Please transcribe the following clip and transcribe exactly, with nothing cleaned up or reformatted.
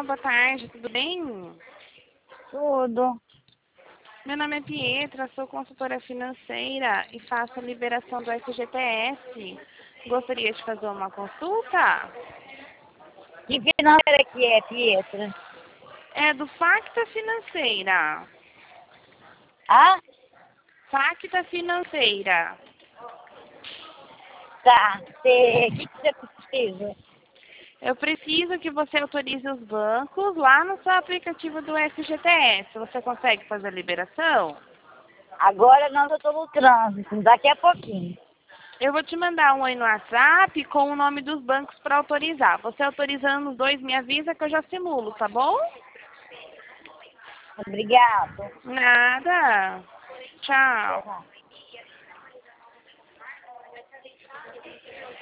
boa tarde, tudo bem? Tudo. Meu nome é Pietra, sou consultora financeira e faço a liberação do F G T S. Gostaria de fazer uma consulta? Que financeira que é, Pietra? É do Facta Financeira. Ah? Facta Financeira. Tá. O que, que você precisa? Eu preciso que você autorize os bancos lá no seu aplicativo do F G T S. Você consegue fazer a liberação? Agora não, eu tô no trânsito. Daqui a pouquinho. Eu vou te mandar um oi no WhatsApp com o nome dos bancos para autorizar. Você autorizando os dois, me avisa que eu já simulo, tá bom? Obrigado. Nada. Tchau.